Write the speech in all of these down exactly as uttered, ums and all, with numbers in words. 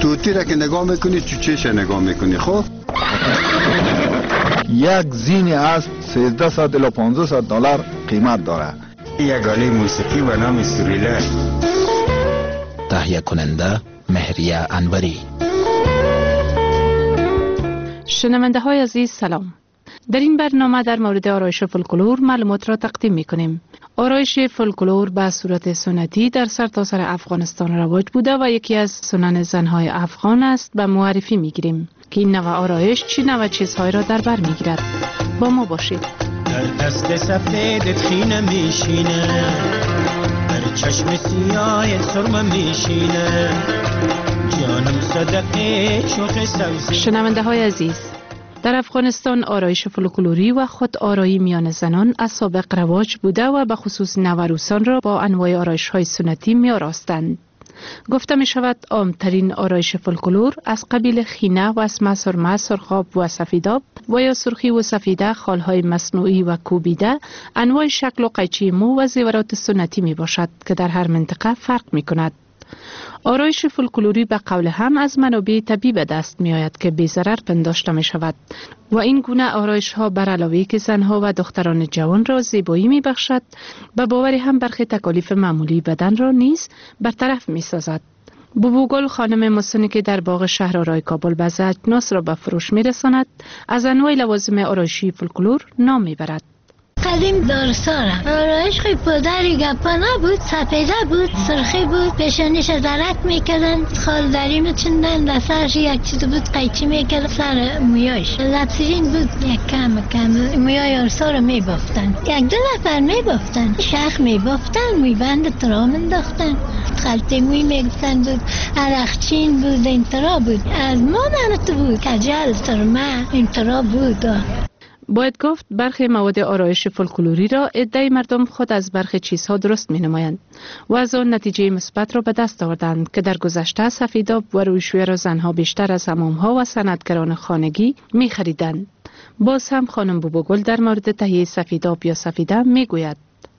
توتی را که نگاه میکنی چوچهش نگاه میکنی. خب یک زین اسب سیزده صد الی پانزده صد دلار قیمت داره. یک آله موسیقی به نام سوریله. تهیه کننده مهریه انوری. شنونده های عزیز سلام. در این برنامه در مورد آرایش فولکلور معلومات را تقدیم می کنیم. آرایش فولکلور به صورت سنتی در سرتاسر افغانستان رواج بوده و یکی از سنن زنهای افغان است. به معرفی می گیریم که این نوع آرایش چی نوع چیزهای را در بر می گیرد. با ما باشید. در دست سفید خینه میشینه، در چشم سیاه سرمه میشینه، جانم صدقه شوخ سوزی. شنونده های عزیز، در افغانستان آرایش فولکلوری و خود آرایی میان زنان از سابق رواج بوده و به خصوص نوروسان را با انواع آرایش های سنتی می آراستند. گفته می شود عامترین آرایش فولکلور از قبیل خینه و اسمه، سرمه، سرخاب و سفیداب و یا سرخی و سفیده، خالهای مصنوعی و کوبیده، انواع شکل و قیچی مو و زیورات سنتی می باشد که در هر منطقه فرق می کند. آرایش فولکلوری به قول هم از منابع طبیعی به دست می آید که بی ضرر پنداشته می شود و این گونه آرایش ها بر علاوه که زنها و دختران جوان را زیبایی می بخشد، به باور هم برخی تکالیف معمولی بدن را نیز برطرف می سازد. بوبوگل خانم مسنی که در باغ شهرآرای کابل بعض اجناس را به فروش می رساند، از انواع لوازم آرایشی فولکلور نام می برد. قدیم دارسارم آرایش خیلی پدری گپا نبود، سپیده بود، سرخی بود، پیشانیش درک میکردن، خال دری میچندن، دسترش یک چیز بود قیچی میکرد سر مویایش، لبسیرین بود یک کم کم مویای آرسار میبافتن، یک دو نفر میبافتن، شخ میبافتن، موی بند ترا منداختن، خلطه موی میگفتن بود، عرقچین بود، این ترا بود، از ما نانت بود، کجل سرمه این ترا بود. باید گفت برخی مواد آرایش فولکلوری را عده مردم خود از برخی چیزها درست می نمایند و از آن نتیجه مثبت را به دست آوردند که در گذشته سفیداب و رویشویه را زنها بیشتر از حمامها و صنعتگران خانگی می خریدند. باز هم خانم بوبوگل در مورد تهیه سفیداب یا سفیده می گوید: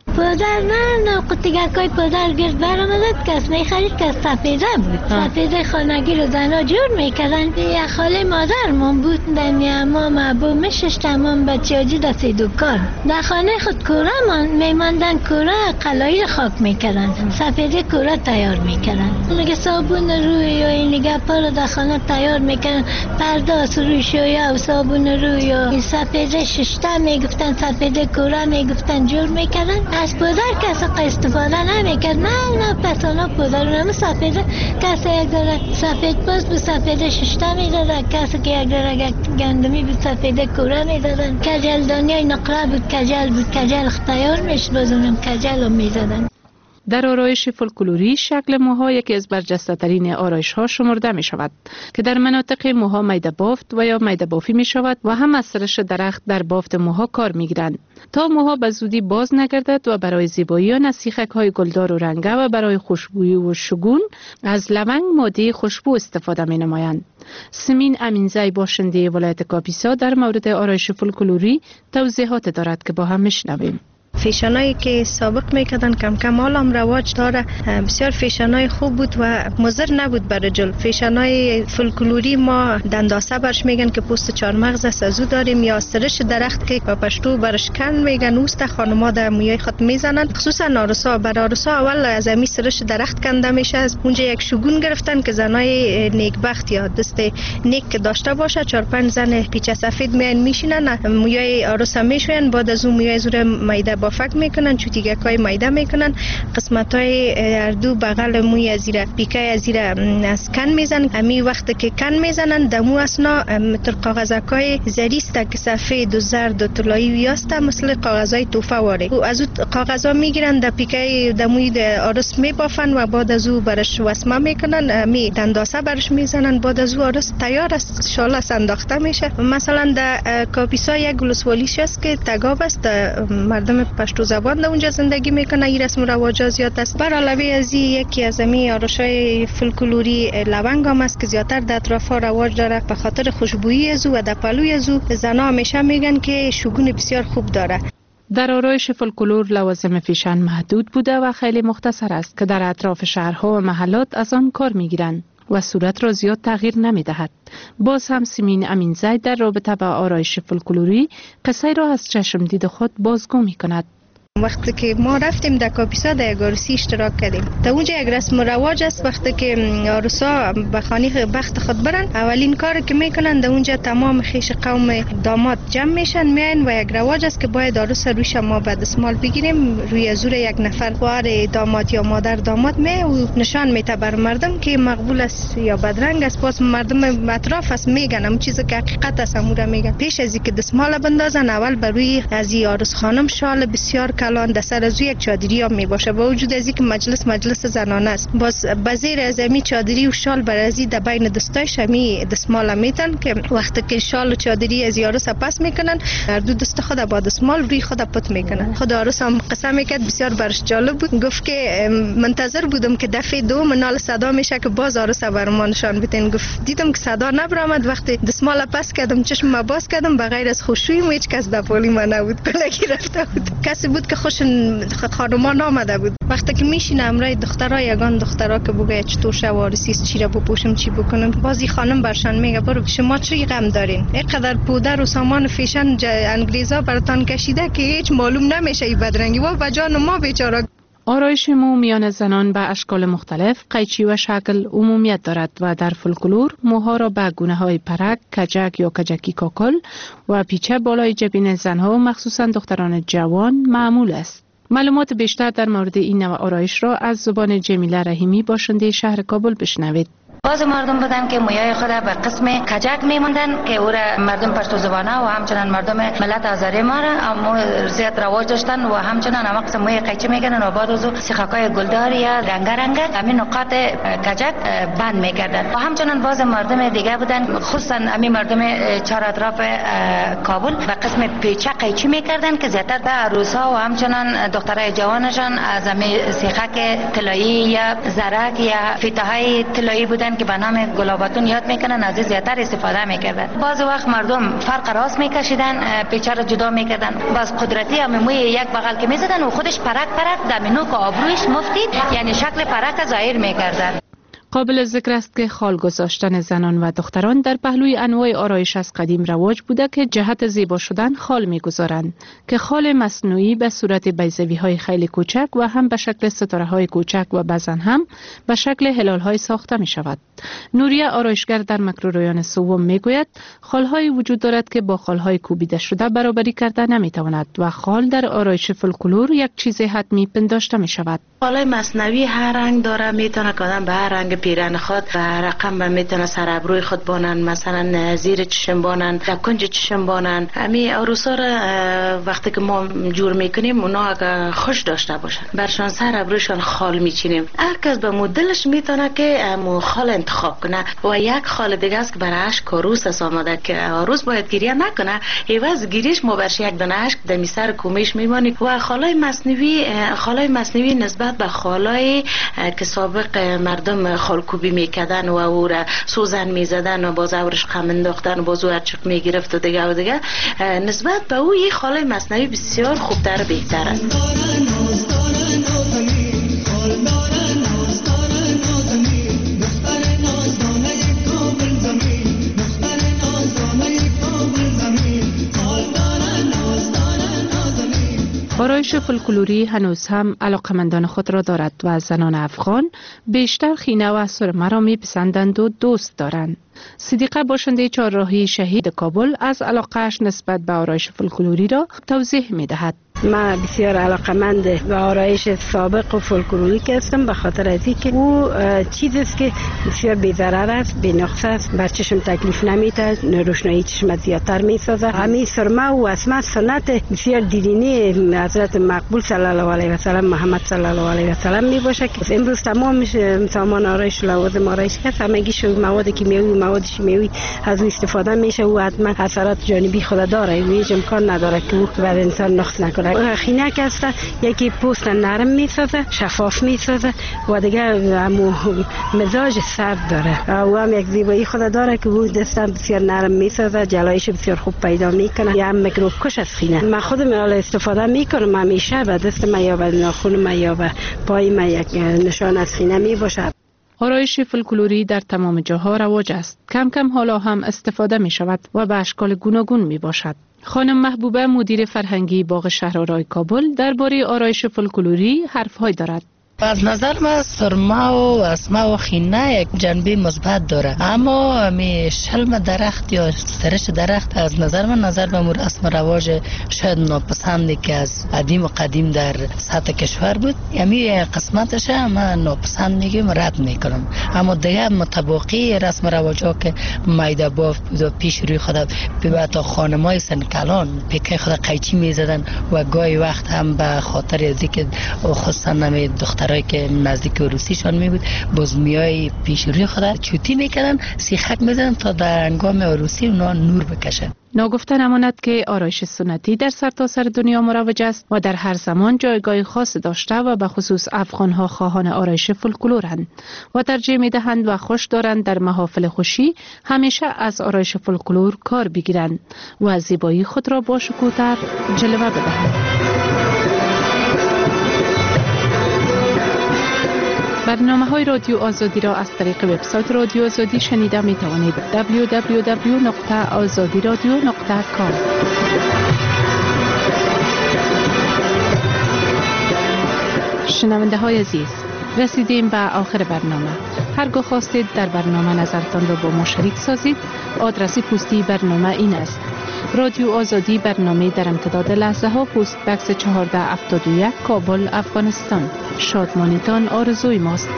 پدر من قطیگرکای پدر گرد برامدد کس میخرید که سفیده بود. سفیده خانگی رو زنها جور میکردن. یه خاله مادر من بود دنی امام ابو مشش تمام بچه آجی دستی دکان در خانه خود کوره من میماندن، کوره قلایی خاک میکردن، سفیده کوره تیار میکردن، نگه صابون روی یا این نگه پا رو در خانه تیار میکردن، پرداس روی شویه و صابون روی یا سفیده ششته میگفتن، سفیده کوره میگفتن، جور میکردن. از پودر کسی استفاده نمیکرد. نه نه پسانا پودر نمی سفید کسی یک داره سفید پوست به سفید ششته میدادن، کسی که یک داره گندمی به سفید کوره میدادن، کجل دنیای نقره بود، کجل بود، کجل اختیار میشد بازونم کجل رو میدادن. در آرایش فولکلوری شکل موها یکی از برجسته ترین آرایش ها شمرده می شود که در مناطق موها میده بافت و یا میده بافی می شود و هم از سرش درخت در بافت موها کار می گیرند تا موها به زودی باز نگردد و برای زیبایی آن از سیخک های گلدار و رنگه و برای خوشبویی و شگون از لونگ ماده خوشبو استفاده می نمایند. سمین امینزی باشنده ولایت کاپیسا در مورد آرایش فولکلوری توضیحات دارد که با هم میشنویم. فیشانایی که سابق میکردن کم کم حال هم رواج داره، بسیار فیشانای خوب بود و مضر نبود برای جلد. فیشانای فولکلوری ما دنداسه برش میگن که پوست چارمغز است از او داریم، یا سرش درخت که با پشتو برش کن میگن، اوست خانما در مویای خود میزنن، خصوصا آرسا. بر آرسا اول از امی سرش درخت کنده میشه، از اونجا یک شگون گرفتن که زنای نیکبخت یا دست نیک داشته باشه، چهار پنج زن پیچه سفید میان میشینن، مویای آرسا میشوین، بعد از اون مویای زور میده بافک میکنن، چوتیگکای میده میکنن، قسمتای هر دو بغل موی ازیره پیکای ازیره از کن میزنن. امی وقت که کن میزنن دمو اسنا متر کاغذکای زریست که سفید و زرد و طلایی ویاسته مثل کاغذای توفه واره، و از او کاغذا میگیرن در پیکای دموی د آرس میبافن و بعد از او برش وسمه میکنن، امی دنداسه برش میزنن، بعد از او آرس تیار است، شاله انداخته میشه. مثلا در کاپیسا یک ولسوالیش است که تگاب است، مردم پشتو زبان در اونجا زندگی میکنه، این رسم و رواج زیاد است. بر علاوه از یکی از امی آرایش‌های فولکلوری لونگ هم است که زیاتر در اطرافا رواج داره به خاطر خوشبویی از او و در پلوی از او. زنها همیشه میگن که شگون بسیار خوب داره. در آرایش فولکلور لوازم فیشن محدود بوده و خیلی مختصر است که در اطراف شهرها و محلات از آن کار میگیرند. و صورت را زیاد تغییر نمی دهد. باز هم سیمین امینزی در رابطه با آرایش فولکلوری قصه را از چشم دید خود بازگو می کند. وقتی که ما رفتیم در کاپیسا در یک عروسی اشتراک کردیم، تا اونجا یک رسم و رواج است. وقتی که عروسا به خانه بخت خود برن، اولین کاری که میکنن در اونجا تمام خیش قوم داماد جمع میشن میان و یک رواج است که باید عروس رویش ما به دستمال بگیریم، روی زور یک نفر خواهر داماد یا مادر داماد می و نشان میته بر مردم که مقبول است یا بدرنگ است. پس مردم اطراف است میگن اون چیزی که حقیقت است امور میگن. پیش از اینکه دستمال بندازن اول بر روی از عروس خانم شال بسیار الان در سر از یک چادری هم می باشه، با وجود از اینکه مجلس مجلس زنانه است. باز بزیر از امی چادری و شال بر ازی در بین دستایش امی دستمال میتن که وقتی که شال و چادری از عروس پس میکنن، هر دو دست خود با دستمال روی خود پت میکنن. خود عروس هم قسم میکرد، بسیار برش جالب بود. گفت که منتظر بودم که دفعه دوم نال صدا میشه که باز عروس بر ما نشان بدین. گفت دیدم که صدا نبرآمد. وقتی دستمال پس کردم چشم ما باز کردم، بغیر از خوشویی هیچ کس در پولی ما نبود. کلکی رفته بود. کسی بود که خوش خانمان آمده بود. وقتی که میشینه امرای دخترها یگان دخترها که بگه چطور شوارسیست چی را بپوشم چی بکنم، بازی خانم برشان میگه برو شما چی غم دارین، اینقدر پودر و سامان فیشن انگلیزا براتان کشیده که هیچ معلوم نمیشه ای بدرنگی و بجان ما بیچاره. آرایش مو میان زنان به اشکال مختلف، قیچی و شکل عمومیت دارد و در فولکلور موها را به گونه های پرک، کجک یا کجکی کاکل و پیچه بالای جبین زنها مخصوصا دختران جوان معمول است. معلومات بیشتر در مورد این نوع آرایش را از زبان جمیله رحیمی باشنده شهر کابل بشنوید. باز مردم بودن که مویای خود به قسم کجک میموندن که او را مردم پشتو زبانه و همچنان مردم ملت آذری ما را هم زیاد رواج داشتن و همچنان هم قسم موی قیچی میکنن و بعد از سیخاکای گلدار یا رنگ رنگ همین نقاط کجک بند میکردن. و همچنان باز مردم دیگه بودن، خصوصا همین مردم چهار اطراف کابل به قسم پیچه قیچی میکردن که زیادتر به عروسا و همچنان دخترای جوانشان از همین سیخک طلایی یا زرک یا فیتاهای طلایی بودن که به نام گلاباتون یاد میکنن، از زیادتر استفاده میکردن. بعض وقت مردم فرق راست میکشیدن، پیچه رو جدا میکردن. باز قدرتی هم موی یک بغل که میزدن و خودش پرک پرک دمینو که آبرویش مفتید، یعنی شکل پرک ظاهر میکردن. قابل ذکر است که خال گذاشتن زنان و دختران در پهلوی انواع آرایش از قدیم رواج بوده که جهت زیبا شدن خال میگذارند که خال مصنوعی به صورت بیضوی های خیلی کوچک و هم به شکل ستاره های کوچک و بعضن هم به شکل هلال های ساخته می شود. نوریه آرایشگر در مکروریان سوم می گوید خال های وجود دارد که با خال های کوبیده شده برابری کرده نمی تواند و خال در آرایش فولکلور یک چیز حتمی پنداشته می شود. خال مصنوعی هر رنگ داره، میتونه کدام به هر رنگ پیرن خود و رقم به میتونه سر ابروی خود بانن، مثلا زیر چشم بانن، در کنج چشم بانن. همین عروسا را وقتی که ما جور میکنیم اونا اگه خوش داشته باشن برشان سر ابرویشان خال میچینیم. هر کس به مدلش میتونه که مو خال انتخاب کنه و یک خال دیگه است که برای اشک عروس است آماده که عروس باید گریه نکنه، عوض گریش ما برش یک دانه اشک در سر کومیش میمانی. و خالای مصنوعی خالای مصنوعی نسبت به خالای که سابق مردم خالکوبی میکردن و او را سوزن میزدن و باز اورش خم انداختن و باز او چق میگرفت و دیگه و دیگه، نسبت به او این خالای مصنوعی بسیار خوبتر و بهتر است. آرایش فولکلوری هنوز هم علاقمندان خود را دارد و زنان افغان بیشتر خینه و سرمه را میپسندند و دوست دارند. صدیقه باشنده چهارراهی شهید کابل از علاقهش نسبت به آرایش فولکلوری را توضیح میدهد. من بسیار علاقمند به آرایش سابق و فولکلوریک هستم به خاطر از اینکه او چیزی است که بسیار بی‌ضرر است، بی‌نقص است، بر چشم تکلیف نمیده، روشنایی چشم زیادتر میسازه. همین سرمه و اسمه سنت بسیار دیرینی حضرت مقبول صلی الله علیه و سلم محمد صلی الله علیه و سلم می باشه که امروز تمام سامان آرایش لوازم آرایش که همگیش مواد کیمیایی مواد شیمیایی از او استفاده میشه و حتما اثرات جانبی خود داره، هیچ امکان نداره که او بر انسان نقص نکنه. خینک است، یکی پوست نرم میسازه، شفاف میسازه و دیگه همو مزاج سرد داره و هم یک زیبایی خود داره که او دستم بسیار نرم میسازه، جلایش بسیار خوب پیدا میکنه، یا هم میکروب کش از خینه. من خودم استفاده میکنم، همیشه به دست من یا به ناخن من یا به پای من یک نشان از خینه می باشه. آرایش فولکلوری در تمام جاها رواج است. کم کم حالا هم استفاده می شود و به اشکال گوناگون می باشد. خانم محبوبه مدیر فرهنگی باغ شهرآرای کابل درباره آرایش فولکلوری حرف‌های دارد. از نظر من سرمه و اسمه و خینه یک جنبه مثبت داره، اما می شلم درخت یا سرش درخت از نظر من نظر به رسم رواج شاید ناپسندی که از قدیم و قدیم در سطح کشور بود، یعنی قسمتش من ناپسند میگم، رد میکنم. اما دیگه متباقی رسم رواج ها که میده باف بود و پیش روی خود به تا خانمای سنکلان پیکه خود قیچی میزدن و گاهی وقت هم به خاطر از اینکه خصوصا نمی دختر رای که نزدیک روسیشان می بود باز میای پیش روی خود چوتی میکردن، سیخک میزدن تا در انگام عروسی اونا نور بکشن. ناگفته نماند که آرایش سنتی در سرتاسر سر دنیا مروج است و در هر زمان جایگاه خاص داشته و به خصوص افغانها خواهان آرایش فولکلورند و ترجیح میدهند و خوش دارند در محافل خوشی همیشه از آرایش فولکلور کار بگیرند و زیبایی خود را با شکوه‌تر جلوه بدهند. برنامه های رادیو آزادی را از طریق وبسایت رادیو آزادی شنیده می توانید. دبلیو دبلیو دبلیو نقطه آزادی رادیو نقطه کام. شنونده های عزیز، رسیدیم به آخر برنامه. هرگاه خواستید در برنامه نظرتان را با ما شریک سازید، آدرس پستی برنامه این است: رادیو آزادی، برنامه در امتداد لحظه ها، پست بکس چهارده هفتاد و یک، کابل، افغانستان. شادمانیتان آرزوی ماست.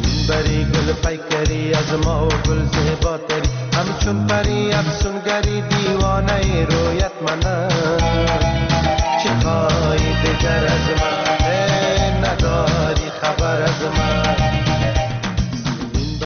بری از ما و گل زیباتری همچون پری افسون گری